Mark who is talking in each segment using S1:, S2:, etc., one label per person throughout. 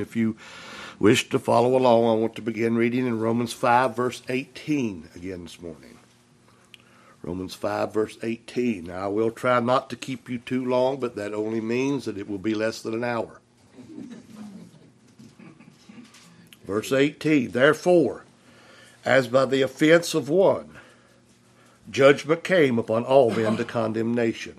S1: if you wish to follow along, I want to begin reading in Romans 5, verse 18 again this morning. Romans 5, verse 18. Now, I will try not to keep you too long, but that only means that it will be less than an hour. Verse 18. Therefore, as by the offense of one, judgment came upon all men to condemnation.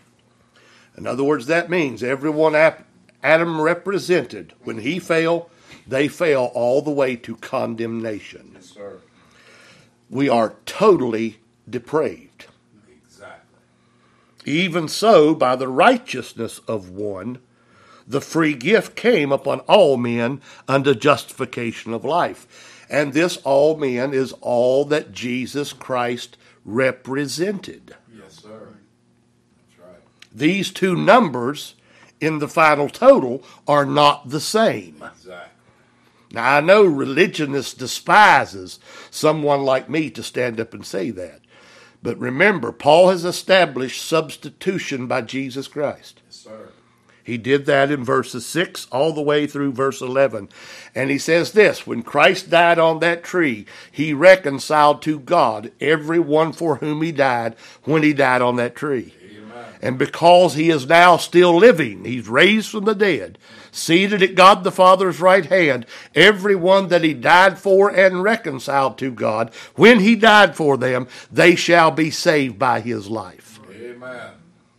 S1: In other words, that means everyone Adam represented, when he fell, they fell all the way to condemnation.
S2: Yes, sir.
S1: We are totally depraved.
S2: Exactly.
S1: Even so, by the righteousness of one, the free gift came upon all men unto justification of life. And this all men is all that Jesus Christ represented.
S2: Yes, sir. That's right.
S1: These two numbers in the final total are not the same.
S2: Exactly.
S1: Now, I know religionists despises someone like me to stand up and say that. But remember, Paul has established substitution by Jesus Christ.
S2: Yes, sir.
S1: He did that in verses 6 all the way through verse 11. And he says this, when Christ died on that tree, he reconciled to God everyone for whom he died when he died on that tree.
S2: Amen.
S1: And because he is now still living, he's raised from the dead, seated at God the Father's right hand, everyone that he died for and reconciled to God, when he died for them, they shall be saved by his life.
S2: Amen.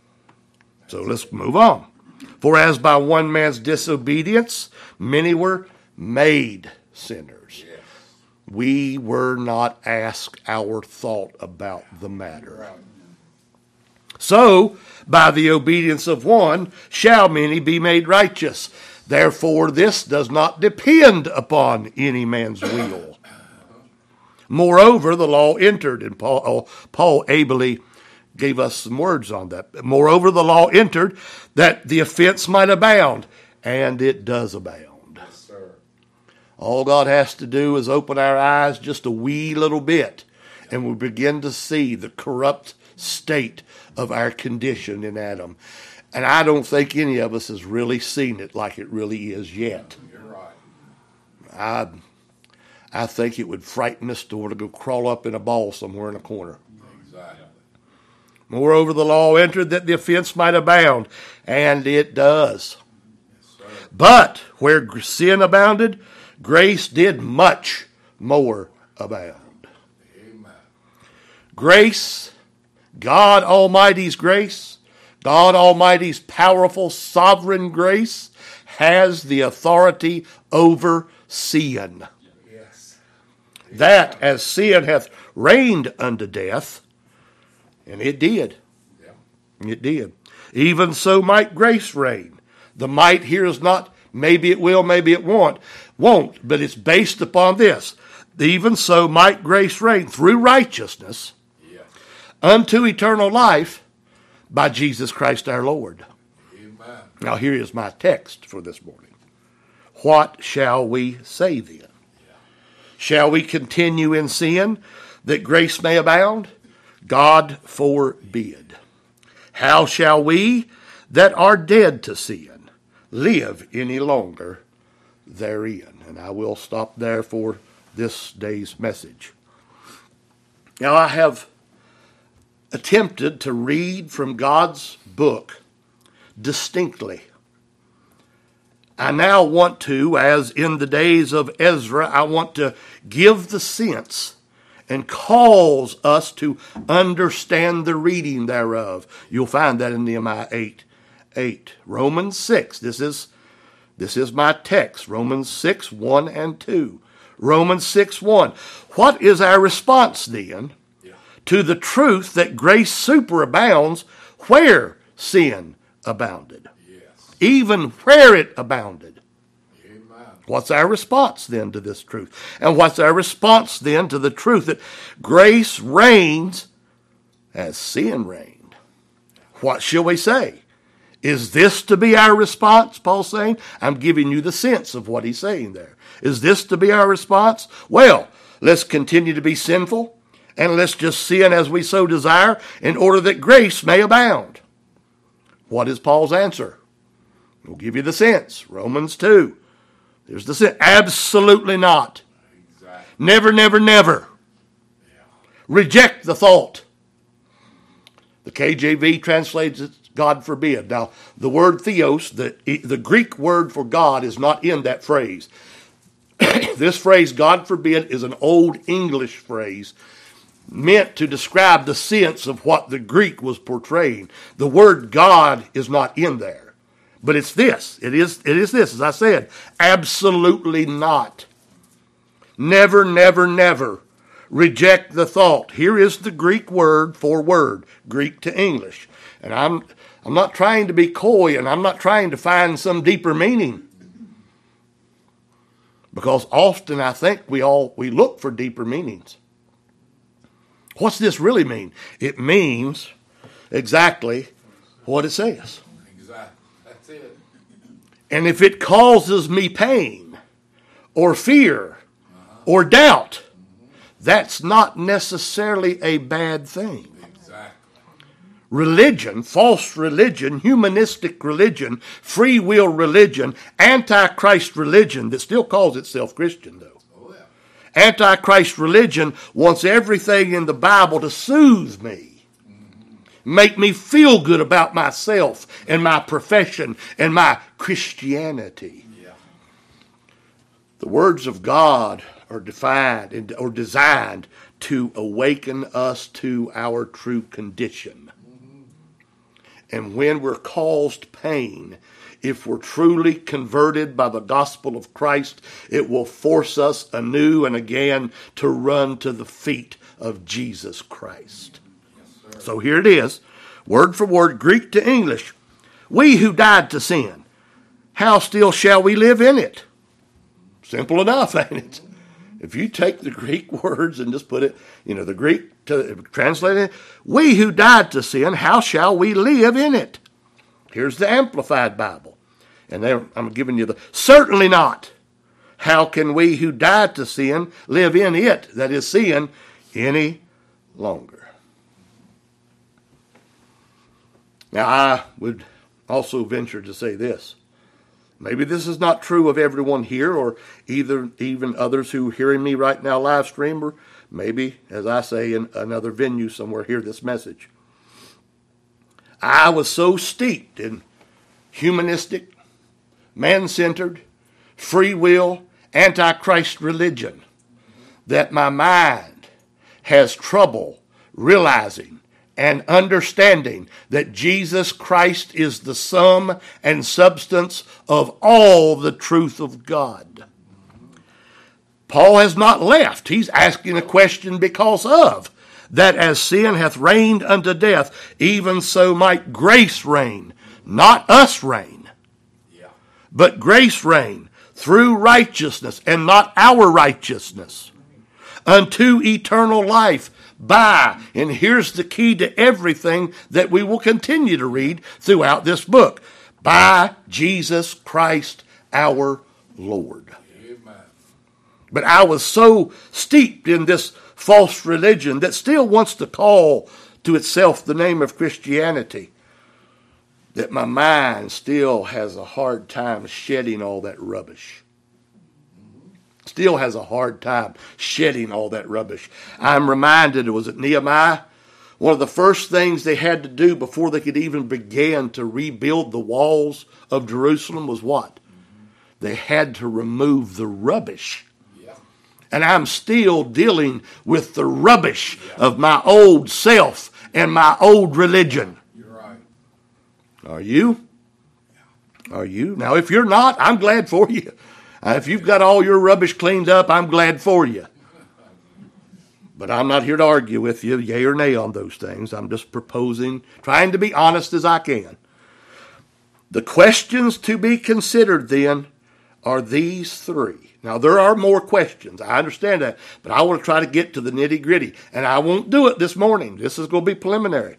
S1: So let's move on. For as by one man's disobedience, many were made sinners.
S2: Yes.
S1: We were not asked our thought about the matter.
S2: Right.
S1: So, by the obedience of one, shall many be made righteous. Therefore, this does not depend upon any man's will. Moreover, the law entered, and Paul ably gave us some words on that. Moreover, the law entered that the offense might abound, and it does abound.
S2: Yes, sir.
S1: All God has to do is open our eyes just a wee little bit, and we begin to see the corrupt state of our condition in Adam. And I don't think any of us has really seen it like it really is yet.
S2: You're right.
S1: I think it would frighten us to go crawl up in a ball somewhere in a corner.
S2: Exactly.
S1: Moreover, the law entered that the offense might abound, and it does.
S2: Yes, sir.
S1: But where sin abounded, grace did much more abound.
S2: Amen.
S1: Grace, God Almighty's grace, God Almighty's powerful sovereign grace has the authority over sin.
S2: Yes.
S1: That as sin hath reigned unto death, and it did.
S2: Yeah.
S1: It did. Even so might grace reign. The might here is not maybe it will, maybe it won't, but it's based upon this. Even so might grace reign through righteousness
S2: Yeah.
S1: unto eternal life by Jesus Christ our Lord.
S2: Amen.
S1: Now here is my text for this morning. What shall we say then?
S2: Yeah.
S1: Shall we continue in sin that grace may abound? God forbid. How shall we that are dead to sin live any longer therein? And I will stop there for this day's message. Now I have attempted to read from God's book distinctly. I now want to, as in the days of Ezra, I want to give the sense and cause us to understand the reading thereof. You'll find that in Nehemiah 8:8. Romans 6, this is my text. Romans 6, 1 and 2. Romans 6, 1. What is our response then to the truth that grace superabounds where sin abounded?
S2: Yes.
S1: Even where it abounded.
S2: Amen.
S1: What's our response then to this truth? And what's our response then to the truth that grace reigns as sin reigned? What shall we say? Is this to be our response, Paul's saying? I'm giving you the sense of what he's saying there. Is this to be our response? Well, let's continue to be sinful, and let's just sin as we so desire in order that grace may abound. What is Paul's answer? We'll give you the sense. Romans 2. There's the sin. Absolutely not.
S2: Exactly.
S1: Never, never, never.
S2: Yeah.
S1: Reject the thought. The KJV translates it, God forbid. Now, the word theos, the Greek word for God, is not in that phrase. This phrase, God forbid, is an old English phrase meant to describe the sense of what the Greek was portraying. The word God is not in there. But it's this. It is this, as I said. Absolutely not. Never, never, never reject the thought. Here is the Greek word for word, Greek to English. And I'm not trying to be coy, and I'm not trying to find some deeper meaning. Because often I think we look for deeper meanings. What's this really mean? It means exactly what it says.
S2: Exactly. That's it.
S1: And if it causes me pain or fear or doubt, that's not necessarily a bad thing.
S2: Exactly.
S1: Religion, false religion, humanistic religion, free will religion, antichrist religion that still calls itself Christian, though.
S2: Oh, yeah.
S1: Antichrist religion wants everything in the Bible to soothe me, make me feel good about myself and my profession and my Christianity.
S2: Yeah.
S1: The words of God are defined or designed to awaken us to our true condition. And when we're caused pain, if we're truly converted by the gospel of Christ, it will force us anew and again to run to the feet of Jesus Christ.
S2: Yes,
S1: So here it is, word for word, Greek to English. We who died to sin, how still shall we live in it? Simple enough, ain't it? If you take the Greek words and just put it, the Greek to translate it, we who died to sin, how shall we live in it? Here's the Amplified Bible. And there, I'm giving you certainly not. How can we who died to sin live in it, that is sin, any longer? Now, I would also venture to say this. Maybe this is not true of everyone here, or even others who are hearing me right now live stream, or maybe, as I say, in another venue somewhere hear this message. I was so steeped in humanistic, man-centered, free will, antichrist religion that my mind has trouble realizing and understanding that Jesus Christ is the sum and substance of all the truth of God. Paul has not left. He's asking a question because of that as sin hath reigned unto death, even so might grace reign, not us reign, but grace reign through righteousness and not our righteousness unto eternal life by, and here's the key to everything that we will continue to read throughout this book, by Jesus Christ our Lord.
S2: Amen.
S1: But I was so steeped in this false religion that still wants to call to itself the name of Christianity that my mind still has a hard time shedding all that rubbish. Still has a hard time shedding all that rubbish. I'm reminded, was it Nehemiah? One of the first things they had to do before they could even begin to rebuild the walls of Jerusalem was what? They had to remove the rubbish.
S2: Yeah.
S1: And I'm still dealing with the rubbish of my old self and my old religion.
S2: You're right.
S1: Are you? Are you? Now, if you're not, I'm glad for you. If you've got all your rubbish cleaned up, I'm glad for you. But I'm not here to argue with you, yay or nay on those things. I'm just proposing, trying to be honest as I can. The questions to be considered then are these three. Now, there are more questions. I understand that. But I want to try to get to the nitty-gritty. And I won't do it this morning. This is going to be preliminary.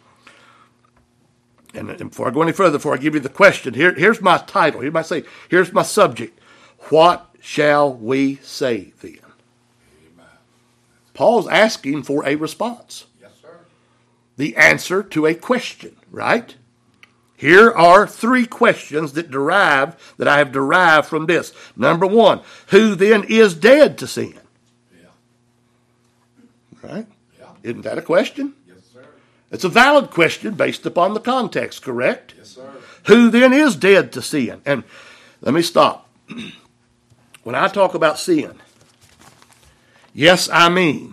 S1: And before I go any further, before I give you the question, here's my title. Here's my subject. What shall we say then?
S2: Amen.
S1: Paul's asking for a response.
S2: Yes, sir.
S1: The answer to a question, right? Here are three questions that I have derived from this. Number one, who then is dead to sin?
S2: Yeah.
S1: Right?
S2: Yeah.
S1: Isn't that a question?
S2: Yes, sir.
S1: It's a valid question based upon the context, correct?
S2: Yes, sir.
S1: Who then is dead to sin? And let me stop. When I talk about sin, yes, I mean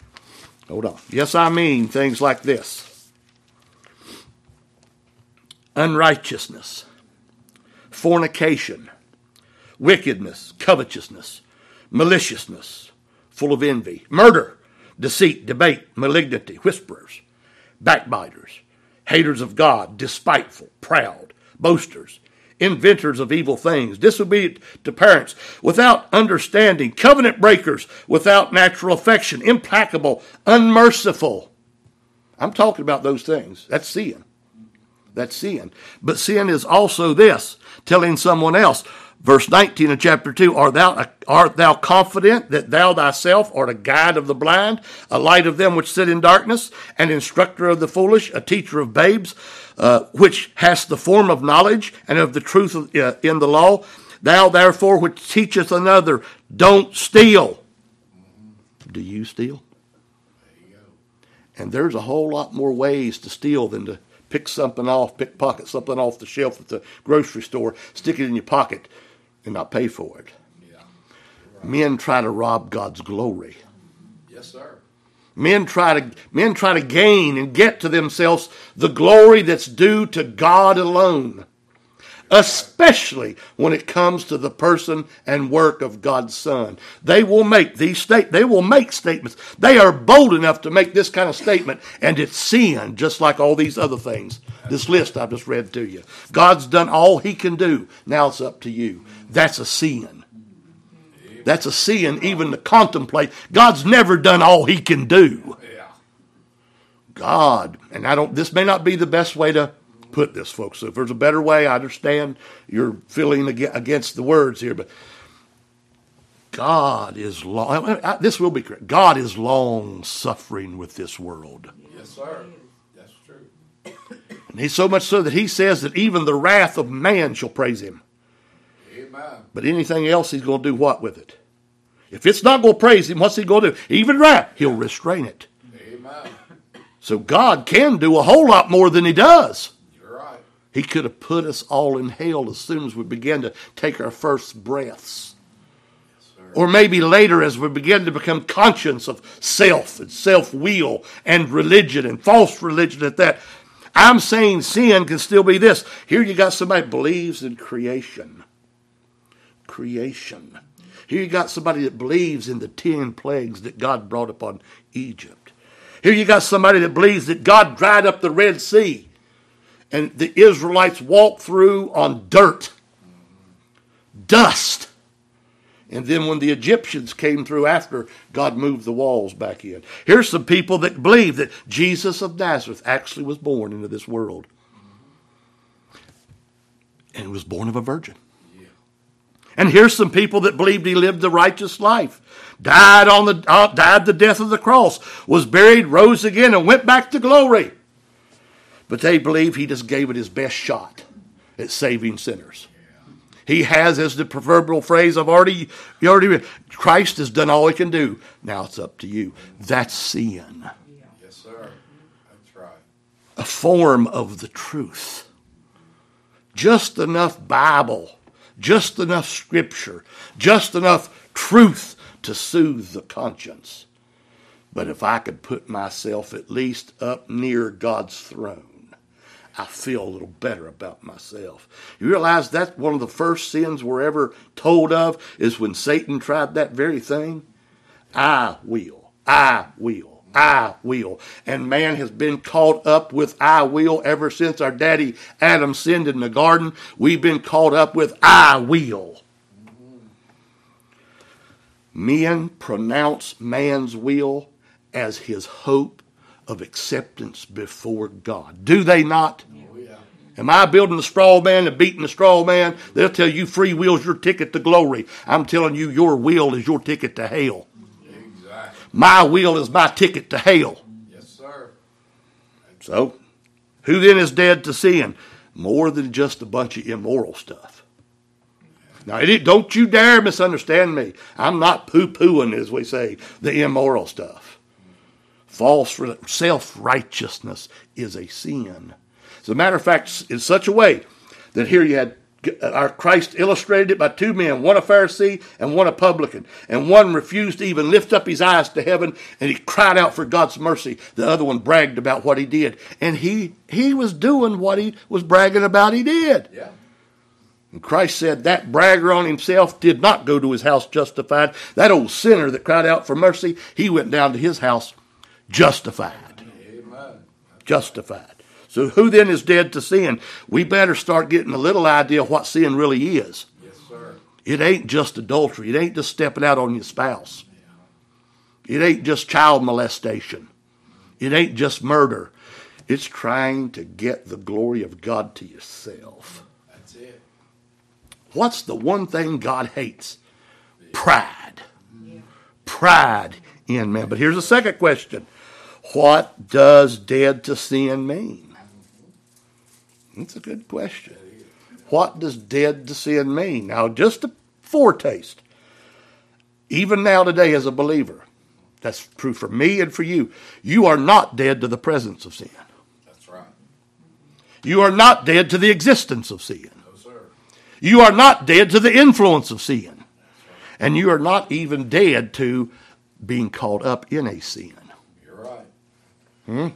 S1: things like this. Unrighteousness, fornication, wickedness, covetousness, maliciousness, full of envy, murder, deceit, debate, malignity, whisperers, backbiters, haters of God, despiteful, proud, boasters, inventors of evil things, disobedient to parents, without understanding, covenant breakers, without natural affection, implacable, unmerciful. I'm talking about those things. That's sin. That's sin. But sin is also this, telling someone else, verse 19 of chapter 2, art thou confident that thou thyself art a guide of the blind, a light of them which sit in darkness, an instructor of the foolish, a teacher of babes, which hast the form of knowledge and of the truth in the law? Thou therefore which teacheth another, don't steal. Do you steal?
S2: There you go.
S1: And there's a whole lot more ways to steal than to pickpocket something off the shelf at the grocery store, stick it in your pocket, and not pay for it.
S2: Yeah. Right.
S1: Men try to rob God's glory.
S2: Yes, sir.
S1: Men try to gain and get to themselves the glory that's due to God alone, especially when it comes to the person and work of God's Son. They will make statements. They are bold enough to make this kind of statement, and it's sin, just like all these other things. This list I've just read to you. God's done all he can do. Now it's up to you. That's a sin. That's a sin even to contemplate. God's never done all he can do.
S2: Yeah.
S1: God, and this may not be the best way to put this, folks. So if there's a better way, I understand you're feeling against the words here, but God is this will be correct. God is long suffering with this world.
S2: Yes, sir. That's true.
S1: And he's so much so that he says that even the wrath of man shall praise him.
S2: Amen.
S1: But anything else, he's going to do what with it? If it's not going to praise him, what's he going to do? Even wrath, he'll restrain it.
S2: Amen.
S1: So God can do a whole lot more than he does.
S2: You're right.
S1: He could have put us all in hell as soon as we began to take our first breaths.
S2: Yes, sir.
S1: Or maybe later as we begin to become conscious of self and self-will and religion and false religion at that. I'm saying sin can still be this. Here you got somebody that believes in creation. Creation. Here you got somebody that believes in the 10 plagues that God brought upon Egypt. Here you got somebody that believes that God dried up the Red Sea and the Israelites walked through on dirt, dust. And then when the Egyptians came through after, God moved the walls back in. Here's some people that believe that Jesus of Nazareth actually was born into this world. And was born of a virgin.
S2: Yeah.
S1: And here's some people that believed he lived the righteous life, died the death of the cross, was buried, rose again, and went back to glory. But they believe he just gave it his best shot at saving sinners. He has, as the proverbial phrase you already read, Christ has done all he can do. Now it's up to you. That's sin.
S2: Yes, sir. That's right.
S1: A form of the truth. Just enough Bible, just enough Scripture, just enough truth to soothe the conscience. But if I could put myself at least up near God's throne, I feel a little better about myself. You realize that's one of the first sins we're ever told of is when Satan tried that very thing. I will. And man has been caught up with I will ever since our daddy Adam sinned in the garden. We've been caught up with I will. Men pronounce man's will as his hope of acceptance before God. Do they not?
S2: Oh, yeah.
S1: Am I building the straw man and beating the straw man? They'll tell you free will's your ticket to glory. I'm telling you your will is your ticket to hell.
S2: Exactly.
S1: My will is my ticket to hell.
S2: Yes, sir.
S1: So, who then is dead to sin? more than just a bunch of immoral stuff. Now, don't you dare misunderstand me. I'm not poo-pooing, as we say, the immoral stuff. False self-righteousness is a sin. As a matter of fact, in such a way that here you had our Christ illustrated it by two men, one a Pharisee and one a publican. And one refused to even lift up his eyes to heaven, and he cried out for God's mercy. The other one bragged about what he did. And he was doing what he was bragging about he did.
S2: Yeah.
S1: And Christ said that bragger on himself did not go to his house justified. That old sinner that cried out for mercy, he went down to his house justified.
S2: Amen.
S1: Justified. So who then is dead to sin? We better start getting a little idea of what sin really is.
S2: Yes, sir.
S1: It ain't just adultery. It ain't just stepping out on your spouse. It ain't just child molestation. It ain't just murder. It's trying to get the glory of God to yourself.
S2: That's it.
S1: What's the one thing God hates? Pride. Pride in man. But here's a second question. What does dead to sin mean? That's a good question. What does dead to sin mean? Now, just a foretaste. Even now today as a believer, that's true for me and for you. You are not dead to the presence of sin.
S2: That's right.
S1: You are not dead to the existence of sin.
S2: No, sir.
S1: You are not dead to the influence of sin. And you are not even dead to being caught up in a sin.
S2: You're right.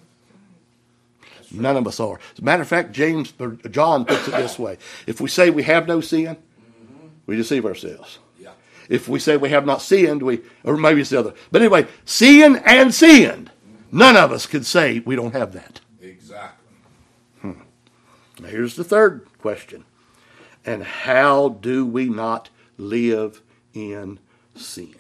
S1: None of us are. As a matter of fact, John puts it this way. If we say we have no sin, we deceive ourselves.
S2: Yeah.
S1: If we say we have not sinned, or maybe it's the other. But anyway, sin and sinned. None of us can say we don't have that.
S2: Exactly.
S1: Now here's the third question. And how do we not live in sin?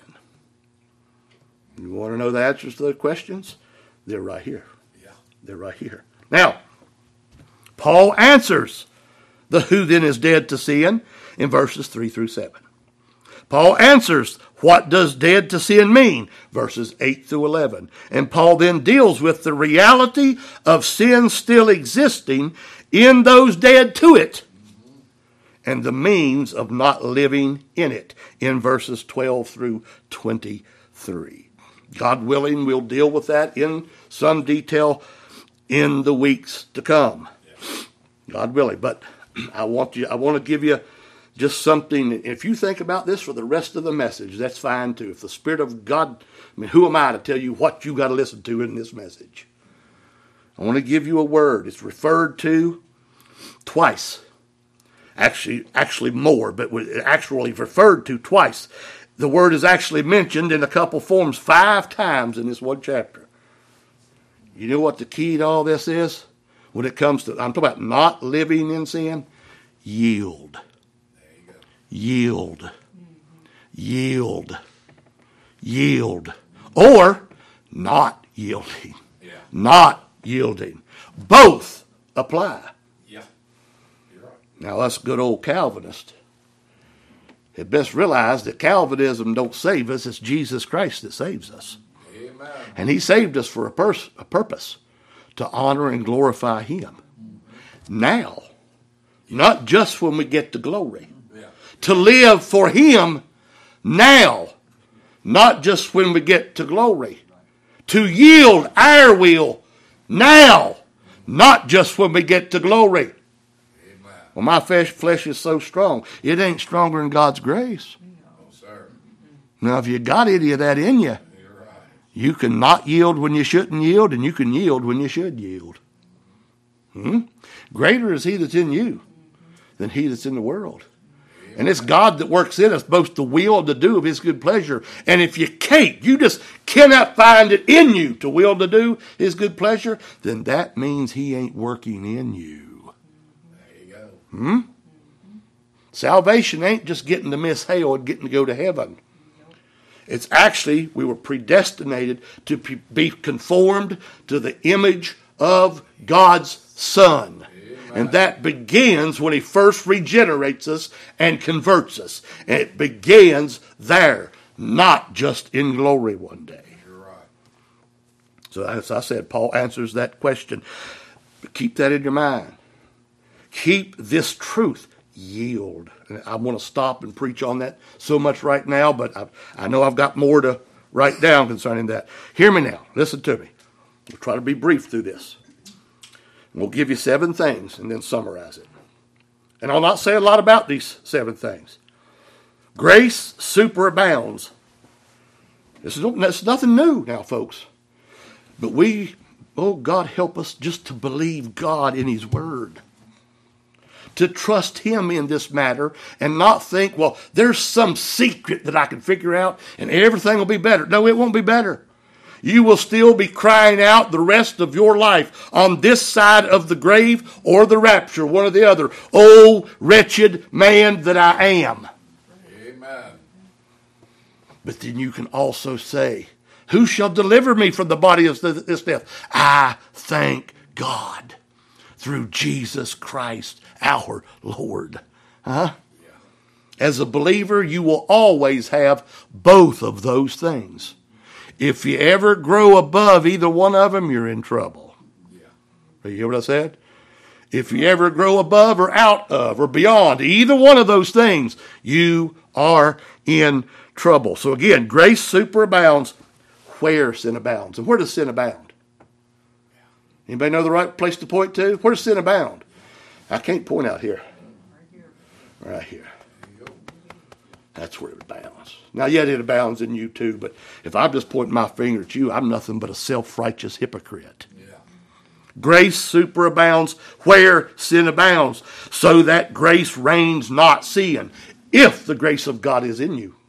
S1: You want to know the answers to those questions? They're right here.
S2: Yeah.
S1: They're right here. Now, Paul answers the who then is dead to sin in verses 3 through 7. Paul answers what does dead to sin mean, verses 8 through 11. And Paul then deals with the reality of sin still existing in those dead to it and the means of not living in it in verses 12 through 23. God willing, we'll deal with that in some detail in the weeks to come. God willing. But I want to give you just something. If you think about this for the rest of the message, that's fine too. If the Spirit of God, who am I to tell you what you got to listen to in this message? I want to give you a word. It's referred to twice. Actually more, but actually referred to twice. The word is actually mentioned in a couple forms 5 times in this one chapter. You know what the key to all this is? When it comes to, I'm talking about not living in sin, yield.
S2: There you go.
S1: Yield. Yield. Yield. Or not yielding.
S2: Yeah.
S1: Not yielding. Both apply.
S2: Yeah. You're right.
S1: Now, us good old Calvinists had best realize that Calvinism don't save us. It's Jesus Christ that saves us.
S2: Amen.
S1: And he saved us for a purpose, to honor and glorify him. Now, not just when we get to glory.
S2: Yeah.
S1: To live for him now, not just when we get to glory. To yield our will now, not just when we get to glory.
S2: Amen.
S1: Well, my flesh is so strong. It ain't stronger than God's grace.
S2: No, sir.
S1: Now, if you got any of that in you,
S2: You're right.
S1: you can not yield when you shouldn't yield, and you can yield when you should yield. Greater is he that's in you than he that's in the world. And it's God that works in us both the will and the do of his good pleasure. And if you just cannot find it in you to will to do his good pleasure, then that means he ain't working in you.
S2: There you go.
S1: Salvation ain't just getting to miss hell and getting to go to heaven. It's actually, we were predestinated to be conformed to the image of God's Son. And that begins when he first regenerates us and converts us. And it begins there, not just in glory one day.
S2: You're right.
S1: So as I said, Paul answers that question. But keep that in your mind. Keep this truth. Yield. And I want to stop and preach on that so much right now, but I know I've got more to write down concerning that. Hear me now. Listen to me. We'll try to be brief through this. We'll give you 7 things and then summarize it. And I'll not say a lot about these 7 things. Grace superabounds. This is nothing new now, folks. But God help us just to believe God in His Word. To trust Him in this matter and not think, well, there's some secret that I can figure out and everything will be better. No, it won't be better. You will still be crying out the rest of your life on this side of the grave or the rapture, one or the other. Oh, wretched man that I am.
S2: Amen.
S1: But then you can also say, who shall deliver me from the body of this death? I thank God through Jesus Christ, our Lord. Huh?
S2: Yeah.
S1: As a believer, you will always have both of those things. If you ever grow above either one of them, you're in trouble.
S2: Yeah.
S1: You hear what I said? If you ever grow above or out of or beyond either one of those things, you are in trouble. So again, grace superabounds where sin abounds. And where does sin abound? Anybody know the right place to point to? Where does sin abound? I can't point out here. Right here. That's where it abounds. Now, yet it abounds in you too, but if I'm just pointing my finger at you, I'm nothing but a self-righteous hypocrite.
S2: Yeah.
S1: Grace superabounds where sin abounds, so that grace reigns not sin, if the grace of God is in you.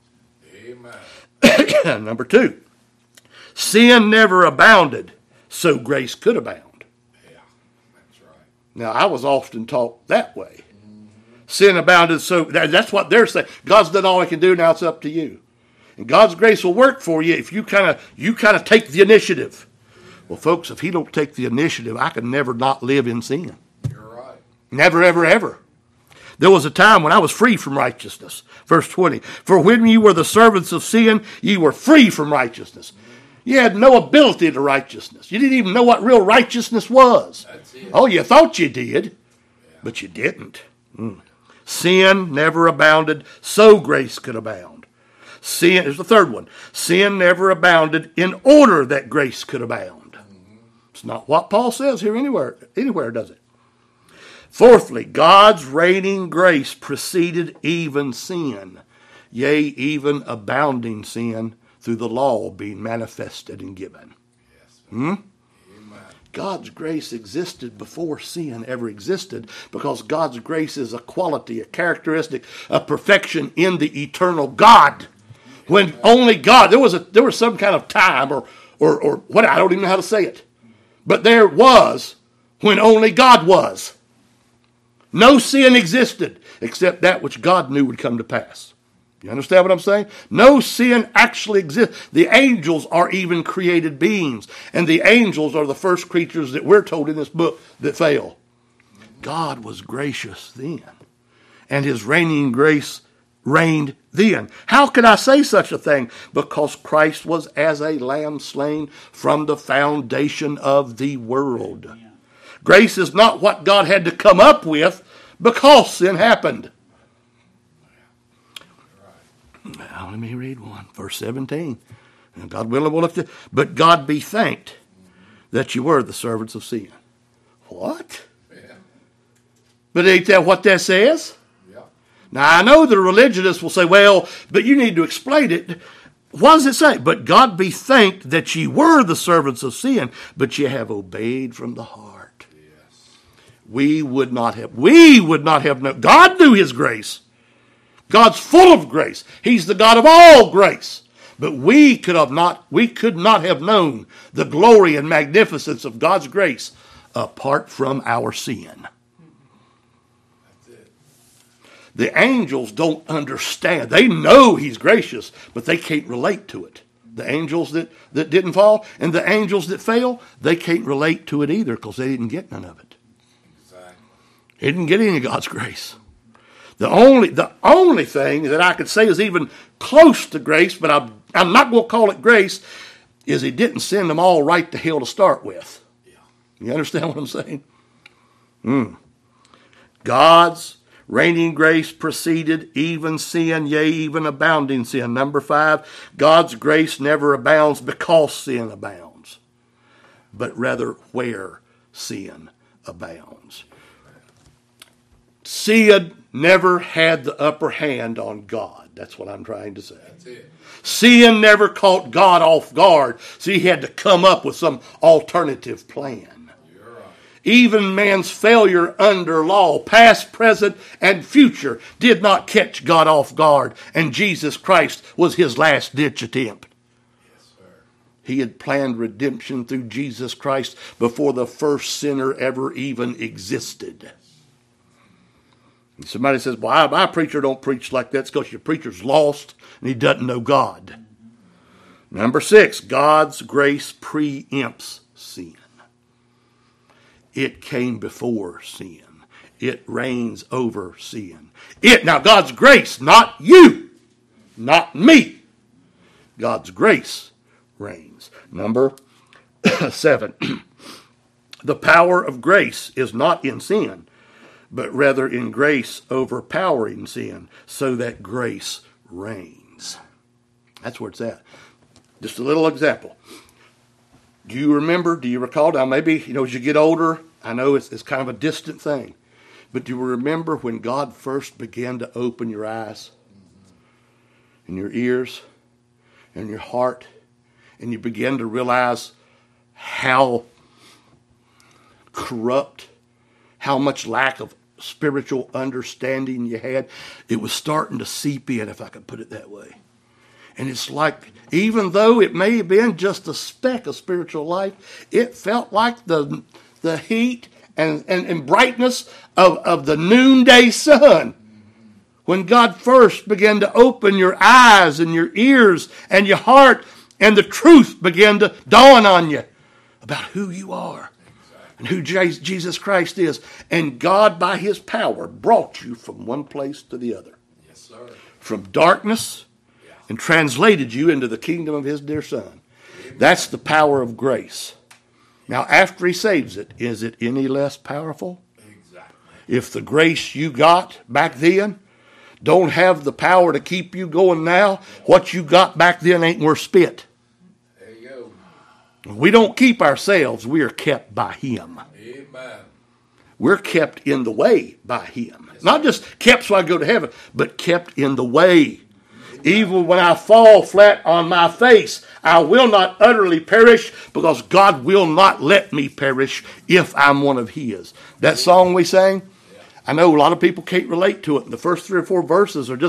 S2: Amen.
S1: Number 2, sin never abounded, so grace could abound.
S2: Yeah. That's right.
S1: Now, I was often taught that way. Sin abounded, so that's what they're saying. God's done all He can do, now it's up to you. And God's grace will work for you if you kind of take the initiative. Well, folks, if He don't take the initiative, I can never not live in sin.
S2: You're right.
S1: Never, ever, ever. There was a time when I was free from righteousness. Verse 20, for when you were the servants of sin, ye were free from righteousness. You had no ability to righteousness. You didn't even know what real righteousness was.
S2: That's it.
S1: Oh, you thought you did, but you didn't. Sin never abounded, so grace could abound. Sin is the third one. Sin never abounded in order that grace could abound. It's not what Paul says here anywhere, does it? Fourthly, God's reigning grace preceded even sin, yea, even abounding sin through the law being manifested and given.
S2: Yes. Amen.
S1: God's grace existed before sin ever existed, because God's grace is a quality, a characteristic, a perfection in the eternal God. When only God, there was some kind of time or what, I don't even know how to say it. But there was when only God was. No sin existed except that which God knew would come to pass. You understand what I'm saying? No sin actually exists. The angels are even created beings. And the angels are the first creatures that we're told in this book that fail. God was gracious then. And His reigning grace reigned then. How could I say such a thing? Because Christ was as a lamb slain from the foundation of the world. Grace is not what God had to come up with because sin happened. Now, let me read one. Verse 17. And God willing will lift it. But God be thanked that you were the servants of sin. What?
S2: Yeah.
S1: But ain't that what that says?
S2: Yeah.
S1: Now, I know the religionists will say, well, but you need to explain it. What does it say? But God be thanked that ye were the servants of sin, but ye have obeyed from the heart.
S2: Yes.
S1: We would not have known. God knew His grace. God's full of grace. He's the God of all grace. But we could not have known the glory and magnificence of God's grace apart from our sin.
S2: That's it.
S1: The angels don't understand. They know He's gracious, but they can't relate to it. The angels that didn't fall and the angels that fell, they can't relate to it either because they didn't get none of it.
S2: Exactly.
S1: They didn't get any of God's grace. The only thing that I could say is even close to grace, but I'm not going to call it grace, is He didn't send them all right to hell to start with.
S2: Yeah.
S1: You understand what I'm saying? God's reigning grace preceded even sin, yea, even abounding sin. Number 5, God's grace never abounds because sin abounds, but rather where sin abounds. Sin never had the upper hand on God. That's what I'm trying to say.
S2: That's it.
S1: Sin never caught God off guard, so he had to come up with some alternative plan.
S2: You're right.
S1: Even man's failure under law, past, present, and future, did not catch God off guard, and Jesus Christ was his last-ditch attempt.
S2: Yes, sir.
S1: He had planned redemption through Jesus Christ before the first sinner ever even existed. And somebody says, well, my preacher don't preach like that. It's because your preacher's lost and he doesn't know God. Number 6, God's grace preempts sin. It came before sin. It reigns over sin. Now God's grace, not you, not me. God's grace reigns. Number 7, the power of grace is not in sin, but rather in grace overpowering sin, so that grace reigns. That's where it's at. Just a little example. Do you recall, now maybe, as you get older, I know it's kind of a distant thing, but do you remember when God first began to open your eyes and your ears and your heart, and you began to realize how corrupt, how much lack of spiritual understanding you had? It was starting to seep in, if I could put it that way. And it's like, even though it may have been just a speck of spiritual life, it felt like the heat and brightness of the noonday sun. When God first began to open your eyes and your ears and your heart, and the truth began to dawn on you about who you are and who Jesus Christ is. And God, by his power, brought you from one place to the other.
S2: Yes, sir.
S1: From darkness, and translated you into the kingdom of his dear Son. That's the power of grace. Now, after he saves it, is it any less powerful?
S2: Exactly.
S1: If the grace you got back then don't have the power to keep you going now, what you got back then ain't worth spit.
S2: There you go.
S1: We don't keep ourselves. We are kept by him.
S2: Amen.
S1: We're kept in the way by him. Not just kept so I go to heaven, but kept in the way. Even when I fall flat on my face, I will not utterly perish, because God will not let me perish if I'm one of his. That song we sang, I know a lot of people can't relate to it. The first 3 or 4 verses are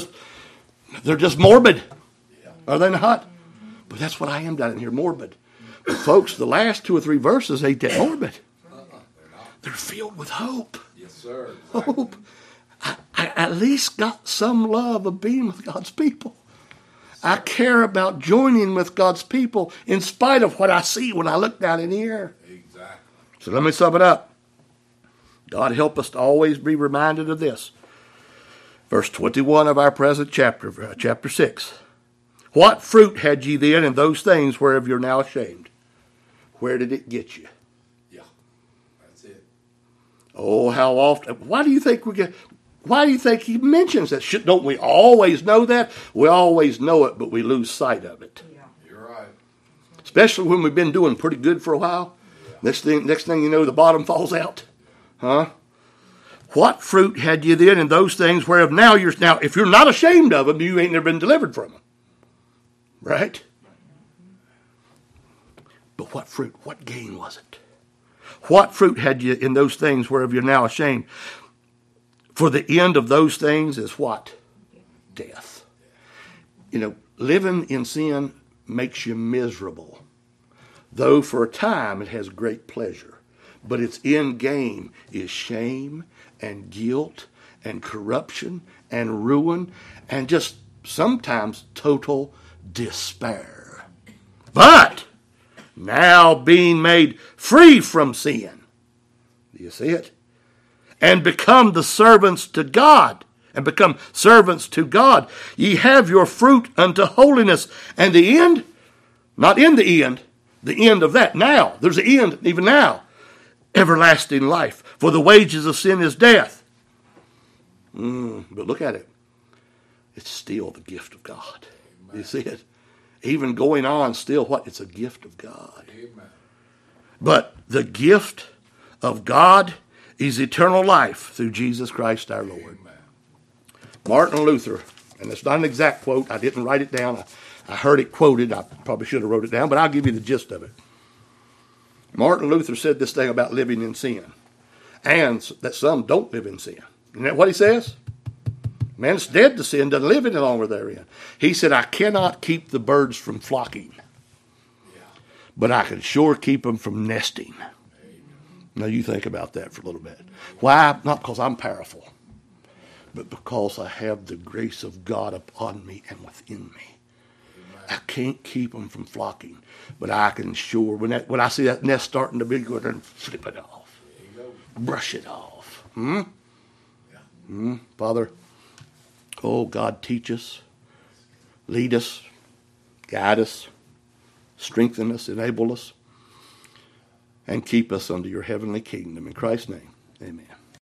S1: just morbid. Are they not? But that's what I am down in here, morbid. But folks, the last 2 or 3 verses ain't that morbid. They're filled with hope.
S2: Yes, sir. Exactly.
S1: Hope. I at least got some love of being with God's people. I care about joining with God's people in spite of what I see when I look down in here.
S2: Exactly.
S1: So let me sum it up. God help us to always be reminded of this. Verse 21 of our present chapter, chapter 6. What fruit had ye then in those things whereof you're now ashamed? Where did it get you?
S2: Yeah. That's it.
S1: Oh, how often? Why do you think he mentions that? Don't we always know that? We always know it, but we lose sight of it.
S2: Yeah. You're right.
S1: Especially when we've been doing pretty good for a while. Yeah. Next thing you know, the bottom falls out. Huh? What fruit had you then in those things whereof now if you're not ashamed of them, you ain't never been delivered from them. Right? But what fruit? What gain was it? What fruit had you in those things whereof you're now ashamed? For the end of those things is what? Death. Living in sin makes you miserable. Though for a time it has great pleasure. But its end game is shame and guilt and corruption and ruin and just sometimes total despair. But now being made free from sin. Do you see it? And become the servants to God. And become servants to God. Ye have your fruit unto holiness. And the end, not in the end of that. Now, there's an end even now. Everlasting life. For the wages of sin is death. But look at it. It's still the gift of God. Amen. You see it? Even going on, still what? It's a gift of God.
S2: Amen.
S1: But the gift of God is eternal life through Jesus Christ our Lord.
S2: Amen.
S1: Martin Luther, and it's not an exact quote. I didn't write it down. I heard it quoted. I probably should have wrote it down, but I'll give you the gist of it. Martin Luther said this thing about living in sin, and that some don't live in sin. Isn't that what he says? Man's dead to sin, doesn't live any longer therein. He said, I cannot keep the birds from flocking, but I can sure keep them from nesting. Now you think about that for a little bit. Why? Not because I'm powerful, but because I have the grace of God upon me and within me. I can't keep them from flocking, but I can sure, when I see that nest starting to be good, and flip it off. Brush it off. Father, oh God, teach us, lead us, guide us, strengthen us, enable us, and keep us under your heavenly kingdom. In Christ's name, amen.